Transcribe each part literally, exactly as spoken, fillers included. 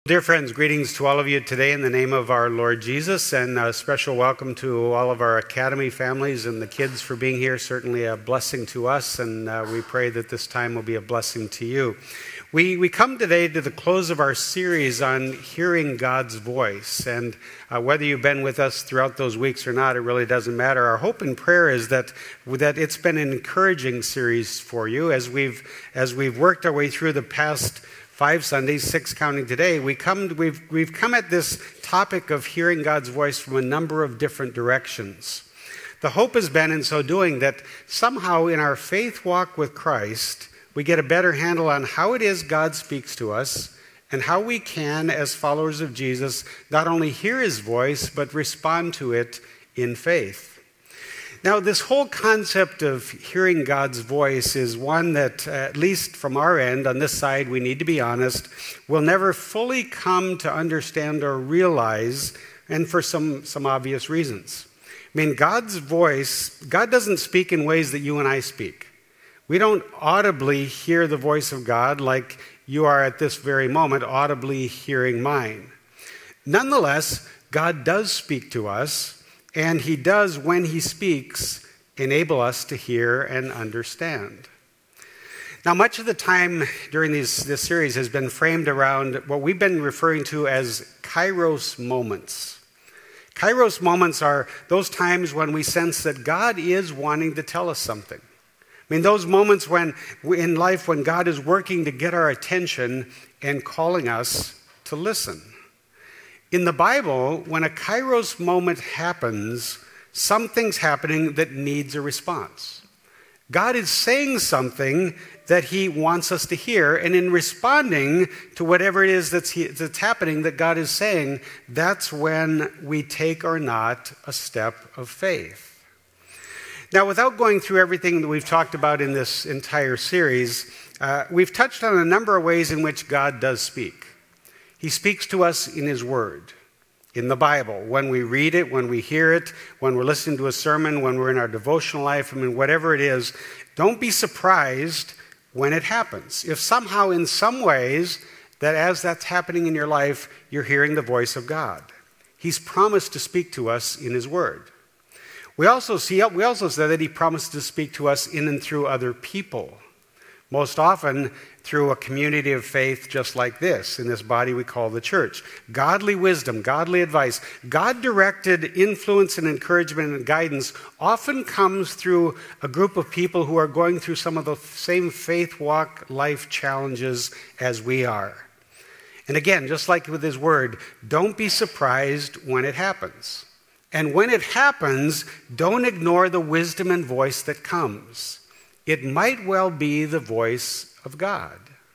Dear friends, greetings to all of you today in the name of our Lord Jesus, and a special welcome to all of our Academy families and the kids for being here. Certainly a blessing to us, and uh, we pray that this time will be a blessing to you. We we come today to the close of our series on hearing God's voice, and uh, whether you've been with us throughout those weeks or not, it really doesn't matter. Our hope and prayer is that that it's been an encouraging series for you as we've as we've worked our way through the past five Sundays, six counting today. We come we've we've come at this topic of hearing God's voice from a number of different directions. The hope has been in so doing that somehow in our faith walk with Christ, we get a better handle on how it is God speaks to us and how we can, as followers of Jesus, not only hear his voice, but respond to it in faith. Now, this whole concept of hearing God's voice is one that, uh, at least from our end, on this side, we need to be honest, we'll never fully come to understand or realize, and for some, some obvious reasons. I mean, God's voice, God doesn't speak in ways that you and I speak. We don't audibly hear the voice of God like you are at this very moment audibly hearing mine. Nonetheless, God does speak to us, and he does, when he speaks, enable us to hear and understand. Now, much of the time during these, this series has been framed around what we've been referring to as Kairos moments. Kairos moments are those times when we sense that God is wanting to tell us something. I mean, those moments when in life when God is working to get our attention and calling us to listen. In the Bible, when a Kairos moment happens, something's happening that needs a response. God is saying something that he wants us to hear, and in responding to whatever it is that's, he, that's happening that God is saying, that's when we take or not a step of faith. Now, without going through everything that we've talked about in this entire series, uh, we've touched on a number of ways in which God does speak. He speaks to us in his word, in the Bible, when we read it, when we hear it, when we're listening to a sermon, when we're in our devotional life, I mean, whatever it is. Don't be surprised when it happens. If somehow, in some ways, that as that's happening in your life, you're hearing the voice of God. He's promised to speak to us in his word. We also see, we also said that he promised to speak to us in and through other people. Most often through a community of faith just like this, in this body we call the church. Godly wisdom, godly advice, God-directed influence and encouragement and guidance often comes through a group of people who are going through some of the same faith walk life challenges as we are. And again, just like with his word, don't be surprised when it happens. And when it happens, don't ignore the wisdom and voice that comes. It might well be the voice of God.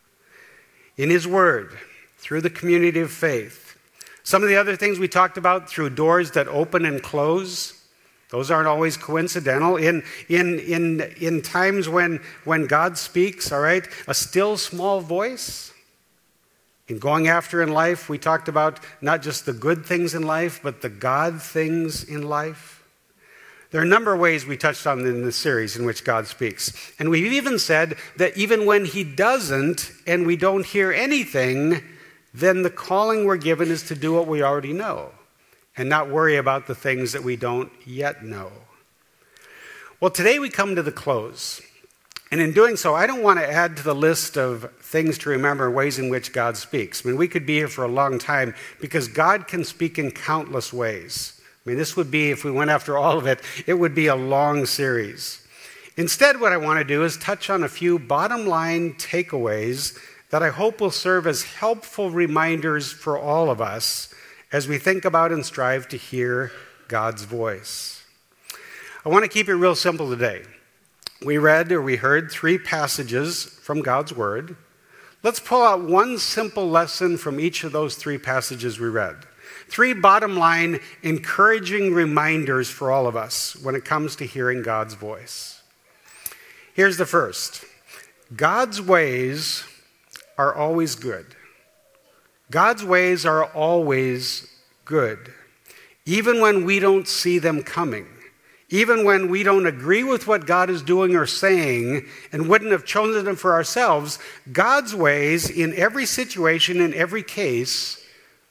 In his word, through the community of faith. Some of the other things we talked about through doors that open and close, those aren't always coincidental. In, in, in, in times when, when God speaks, all right, a still small voice. In going after in life, we talked about not just the good things in life, but the God things in life. There are a number of ways we touched on in this series in which God speaks. And we've even said that even when he doesn't and we don't hear anything, then the calling we're given is to do what we already know and not worry about the things that we don't yet know. Well, today we come to the close. And in doing so, I don't want to add to the list of things to remember, ways in which God speaks. I mean, we could be here for a long time because God can speak in countless ways. I mean, this would be, if we went after all of it, it would be a long series. Instead, what I want to do is touch on a few bottom line takeaways that I hope will serve as helpful reminders for all of us as we think about and strive to hear God's voice. I want to keep it real simple today. We read or we heard three passages from God's Word. Let's pull out one simple lesson from each of those three passages we read. Three bottom line encouraging reminders for all of us when it comes to hearing God's voice. Here's the first. God's ways are always good. God's ways are always good, even when we don't see them coming. Even when we don't agree with what God is doing or saying and wouldn't have chosen them for ourselves, God's ways in every situation, in every case,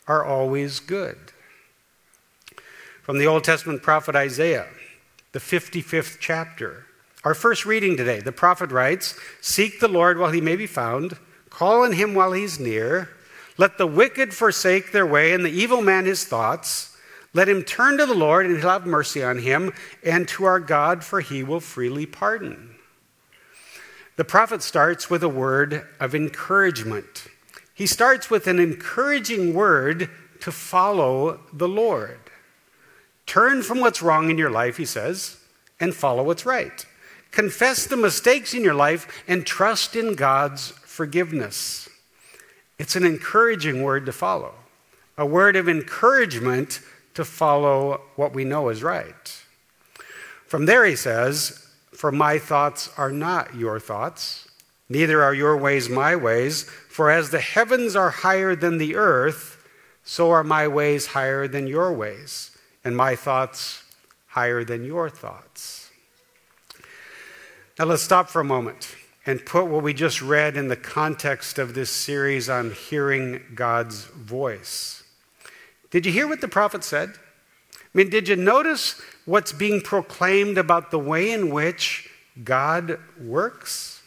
are always good. From the Old Testament prophet Isaiah, the fifty-fifth chapter. Our first reading today, the prophet writes, "Seek the Lord while he may be found, call on him while he's near. Let the wicked forsake their way and the evil man his thoughts. Let him turn to the Lord and he'll have mercy on him, and to our God, for he will freely pardon." The prophet starts with a word of encouragement. He starts with an encouraging word to follow the Lord. Turn from what's wrong in your life, he says, and follow what's right. Confess the mistakes in your life and trust in God's forgiveness. It's an encouraging word to follow, a word of encouragement to follow what we know is right. From there, he says, "For my thoughts are not your thoughts, neither are your ways my ways. For as the heavens are higher than the earth, so are my ways higher than your ways, and my thoughts higher than your thoughts." Now let's stop for a moment and put what we just read in the context of this series on hearing God's voice. Did you hear what the prophet said? I mean, did you notice what's being proclaimed about the way in which God works?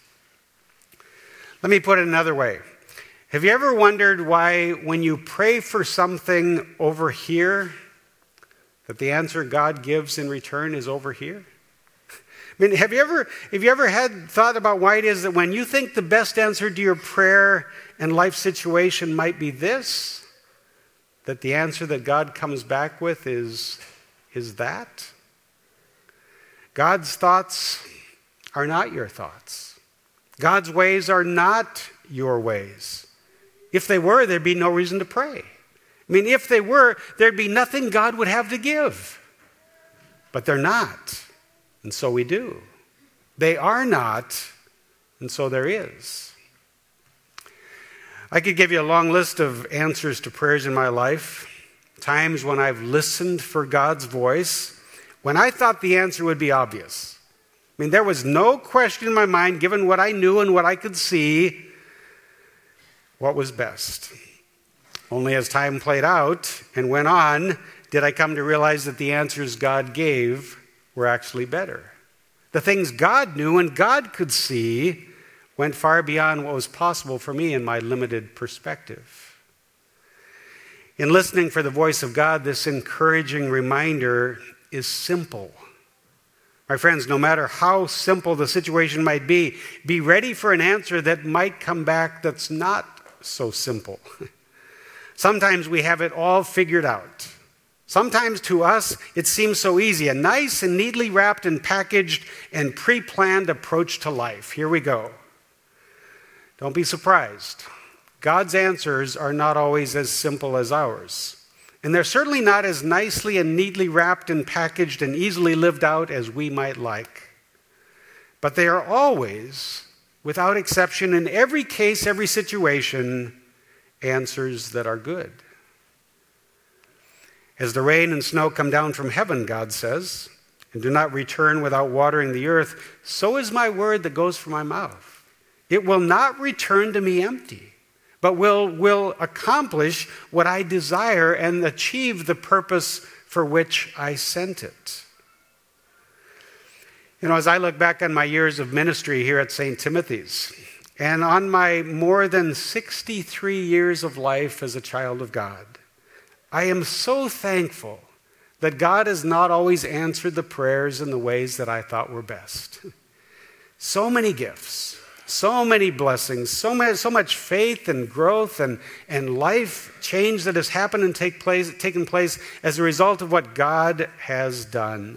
Let me put it another way. Have you ever wondered why when you pray for something over here, that the answer God gives in return is over here? I mean, have you ever have you ever had thought about why it is that when you think the best answer to your prayer and life situation might be this, that the answer that God comes back with is, is that? God's thoughts are not your thoughts. God's ways are not your ways. If they were, there'd be no reason to pray. I mean, if they were, there'd be nothing God would have to give. But they're not, and so we do. They are not, and so there is. I could give you a long list of answers to prayers in my life, times when I've listened for God's voice, when I thought the answer would be obvious. I mean, there was no question in my mind, given what I knew and what I could see, what was best. Only as time played out and went on, did I come to realize that the answers God gave were actually better. The things God knew and God could see went far beyond what was possible for me in my limited perspective. In listening for the voice of God, this encouraging reminder is simple. My friends, no matter how simple the situation might be, be ready for an answer that might come back that's not so simple. Sometimes we have it all figured out. Sometimes to us, it seems so easy, a nice and neatly wrapped and packaged and pre-planned approach to life. Here we go. Don't be surprised. God's answers are not always as simple as ours. And they're certainly not as nicely and neatly wrapped and packaged and easily lived out as we might like. But they are always, without exception, in every case, every situation, answers that are good. As the rain and snow come down from heaven, God says, and do not return without watering the earth, so is my word that goes from my mouth. It will not return to me empty, but will, will accomplish what I desire and achieve the purpose for which I sent it. You know, as I look back on my years of ministry here at Saint Timothy's, and on my more than sixty-three years of life as a child of God, I am so thankful that God has not always answered the prayers in the ways that I thought were best. So many gifts, so many blessings, so much, so much faith and growth and, and life change that has happened and take place, taken place as a result of what God has done.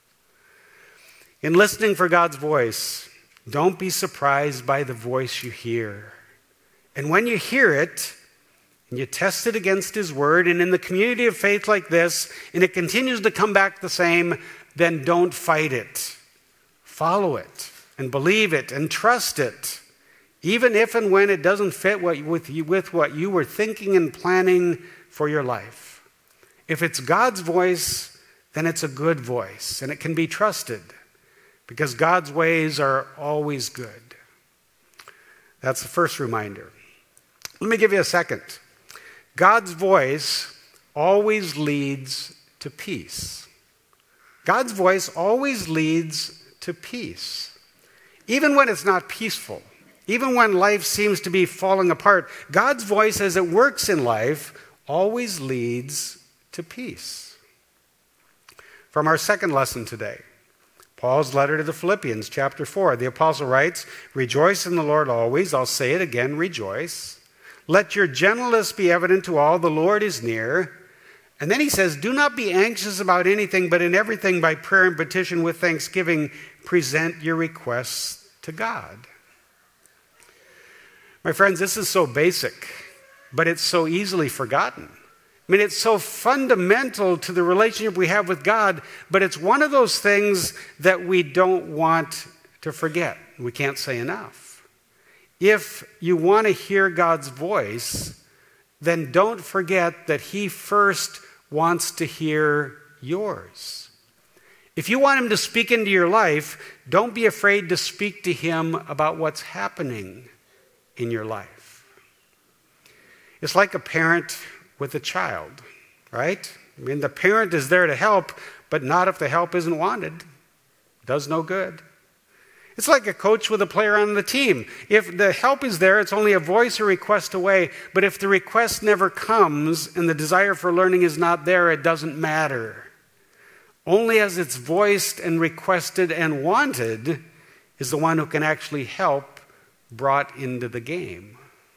In listening for God's voice, don't be surprised by the voice you hear. And when you hear it, and you test it against His Word, and in the community of faith like this, and it continues to come back the same, then don't fight it. Follow it, and believe it, and trust it, even if and when it doesn't fit what, with, you, with what you were thinking and planning for your life. If it's God's voice, then it's a good voice, and it can be trusted, because God's ways are always good. That's the first reminder. Let me give you a second. God's voice always leads to peace. God's voice always leads to peace. Even when it's not peaceful, even when life seems to be falling apart, God's voice, as it works in life, always leads to peace. From our second lesson today, Paul's letter to the Philippians, chapter four, the apostle writes, "Rejoice in the Lord always." I'll say it again, rejoice. "Let your gentleness be evident to all. The Lord is near." And then he says, "Do not be anxious about anything, but in everything by prayer and petition with thanksgiving, present your requests to God." My friends, this is so basic, but it's so easily forgotten. I mean, it's so fundamental to the relationship we have with God, but it's one of those things that we don't want to forget. We can't say enough. If you want to hear God's voice, then don't forget that He first wants to hear yours. If you want Him to speak into your life, don't be afraid to speak to Him about what's happening in your life. It's like a parent with a child, right? I mean, the parent is there to help, but not if the help isn't wanted. Does no good. It's like a coach with a player on the team. If the help is there, it's only a voice or request away, but if the request never comes and the desire for learning is not there, it doesn't matter. Only as it's voiced and requested and wanted is the one who can actually help brought into the game.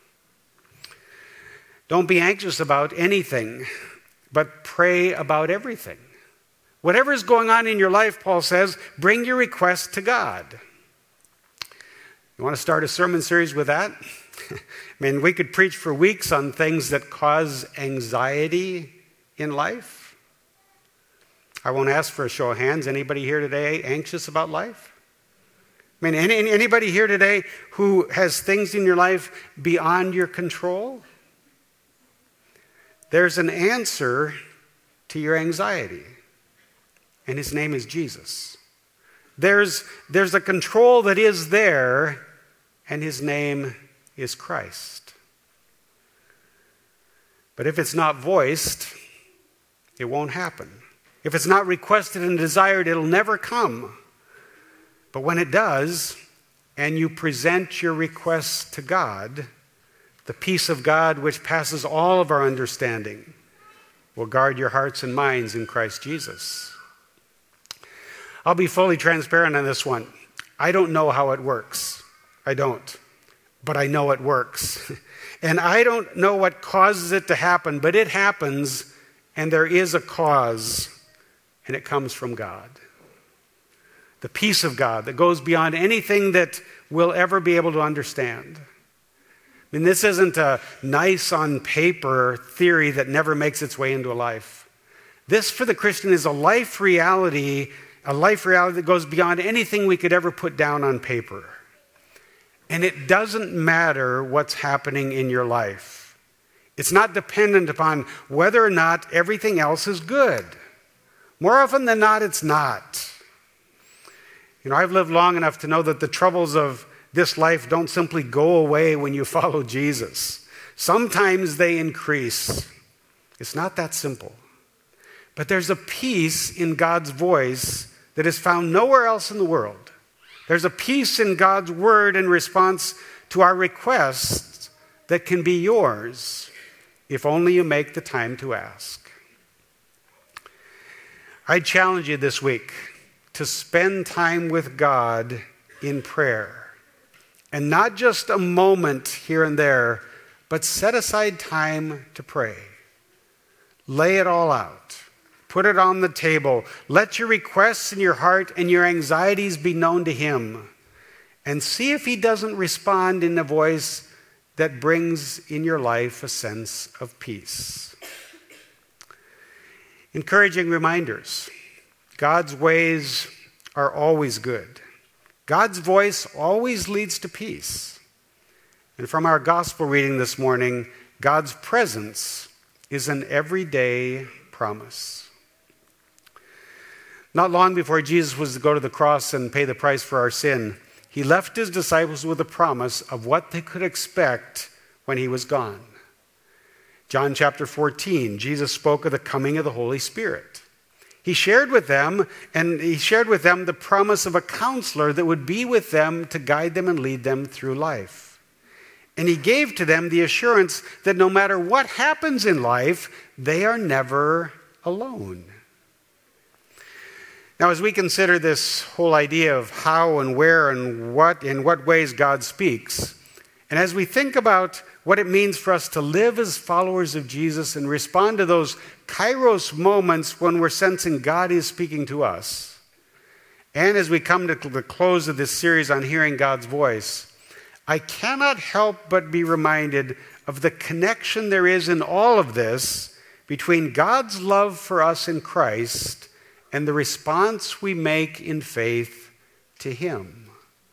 Don't be anxious about anything, but pray about everything. Whatever is going on in your life, Paul says, bring your request to God. You want to start a sermon series with that? I mean, we could preach for weeks on things that cause anxiety in life. I won't ask for a show of hands. Anybody here today anxious about life? I mean, any, anybody here today who has things in your life beyond your control? There's an answer to your anxiety, and His name is Jesus. There's, there's a control that is there, and His name is Christ. But if it's not voiced, it won't happen. If it's not requested and desired, it'll never come. But when it does, and you present your requests to God, the peace of God, which passes all of our understanding, will guard your hearts and minds in Christ Jesus. I'll be fully transparent on this one. I don't know how it works. I don't. But I know it works. And I don't know what causes it to happen, but it happens, and there is a cause, and it comes from God. The peace of God that goes beyond anything that we'll ever be able to understand. I mean, this isn't a nice on paper theory that never makes its way into a life. This, for the Christian, is a life reality, a life reality that goes beyond anything we could ever put down on paper. And it doesn't matter what's happening in your life. It's not dependent upon whether or not everything else is good. More often than not, it's not. You know, I've lived long enough to know that the troubles of this life don't simply go away when you follow Jesus. Sometimes they increase. It's not that simple. But there's a peace in God's voice that is found nowhere else in the world. There's a peace in God's word in response to our requests that can be yours if only you make the time to ask. I challenge you this week to spend time with God in prayer. And not just a moment here and there, but set aside time to pray. Lay it all out. Put it on the table. Let your requests in your heart and your anxieties be known to Him. And see if He doesn't respond in a voice that brings in your life a sense of peace. Encouraging reminders. God's ways are always good. God's voice always leads to peace. And from our gospel reading this morning, God's presence is an everyday promise. Not long before Jesus was to go to the cross and pay the price for our sin, He left His disciples with a promise of what they could expect when He was gone. John chapter fourteen, Jesus spoke of the coming of the Holy Spirit. He shared with them, and he shared with them the promise of a counselor that would be with them to guide them and lead them through life. And he gave to them the assurance that no matter what happens in life, they are never alone. Now, as we consider this whole idea of how and where and what, in what ways God speaks, and as we think about what it means for us to live as followers of Jesus and respond to those kairos moments when we're sensing God is speaking to us, and as we come to the close of this series on hearing God's voice, I cannot help but be reminded of the connection there is in all of this between God's love for us in Christ and the response we make in faith to Him.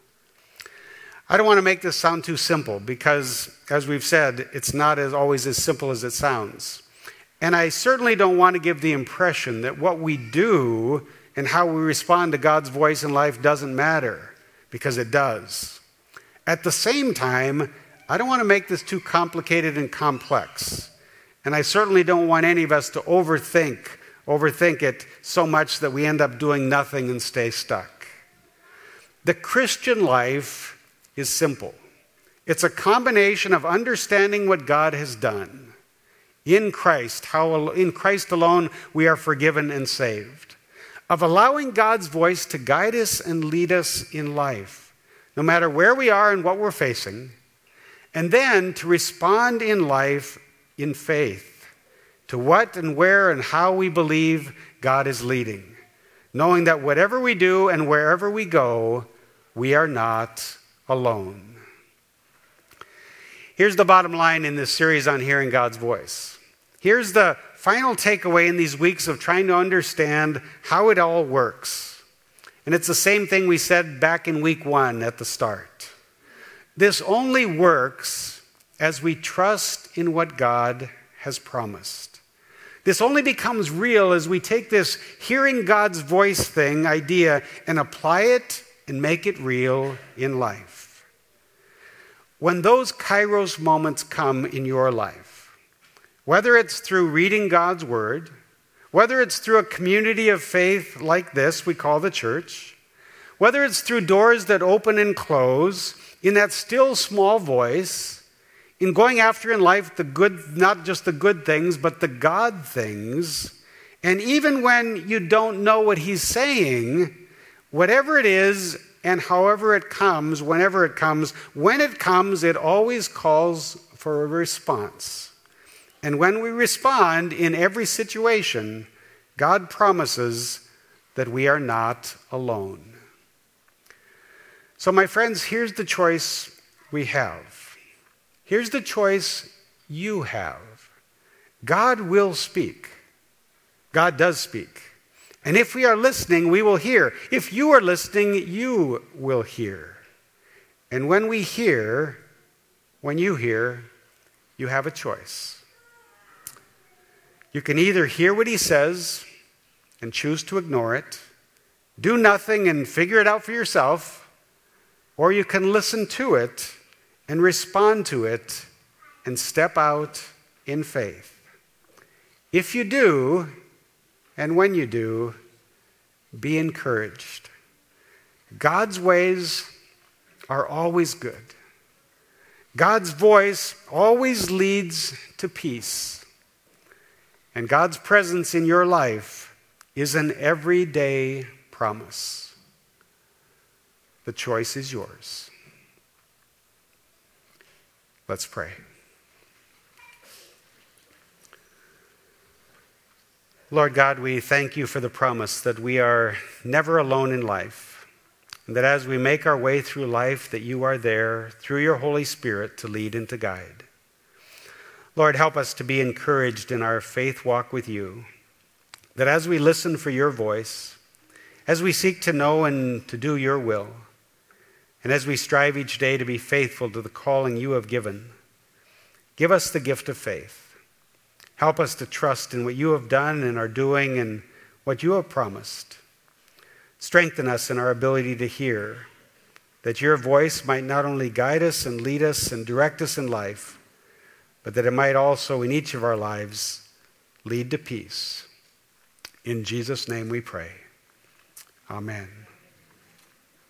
I don't want to make this sound too simple because, as we've said, it's not as always as simple as it sounds. And I certainly don't want to give the impression that what we do and how we respond to God's voice in life doesn't matter, because it does. At the same time, I don't want to make this too complicated and complex. And I certainly don't want any of us to overthink, overthink it so much that we end up doing nothing and stay stuck. The Christian life is simple. It's a combination of understanding what God has done in Christ, how in Christ alone we are forgiven and saved, of allowing God's voice to guide us and lead us in life, no matter where we are and what we're facing, and then to respond in life in faith to what and where and how we believe God is leading, knowing that whatever we do and wherever we go, we are not alone. Here's the bottom line in this series on hearing God's voice. Here's the final takeaway in these weeks of trying to understand how it all works. And it's the same thing we said back in week one at the start. This only works as we trust in what God has promised. This only becomes real as we take this hearing God's voice thing idea and apply it and make it real in life. When those kairos moments come in your life, whether it's through reading God's word, whether it's through a community of faith like this we call the church, whether it's through doors that open and close, in that still small voice, in going after in life the good, not just the good things, but the God things, and even when you don't know what He's saying, whatever it is and however it comes, whenever it comes, when it comes, it always calls for a response. And when we respond in every situation, God promises that we are not alone. So, my friends, here's the choice we have. Here's the choice you have. God will speak. God does speak. And if we are listening, we will hear. If you are listening, you will hear. And when we hear, when you hear, you have a choice. You can either hear what He says and choose to ignore it, do nothing and figure it out for yourself, or you can listen to it and respond to it and step out in faith. If you do, and when you do, be encouraged. God's ways are always good. God's voice always leads to peace. And God's presence in your life is an everyday promise. The choice is yours. Let's pray. Lord God, we thank you for the promise that we are never alone in life, and that as we make our way through life, that you are there through your Holy Spirit to lead and to guide. Lord, help us to be encouraged in our faith walk with you, that as we listen for your voice, as we seek to know and to do your will, and as we strive each day to be faithful to the calling you have given, give us the gift of faith. Help us to trust in what you have done and are doing and what you have promised. Strengthen us in our ability to hear, that your voice might not only guide us and lead us and direct us in life, but that it might also in each of our lives lead to peace. In Jesus' name we pray. Amen.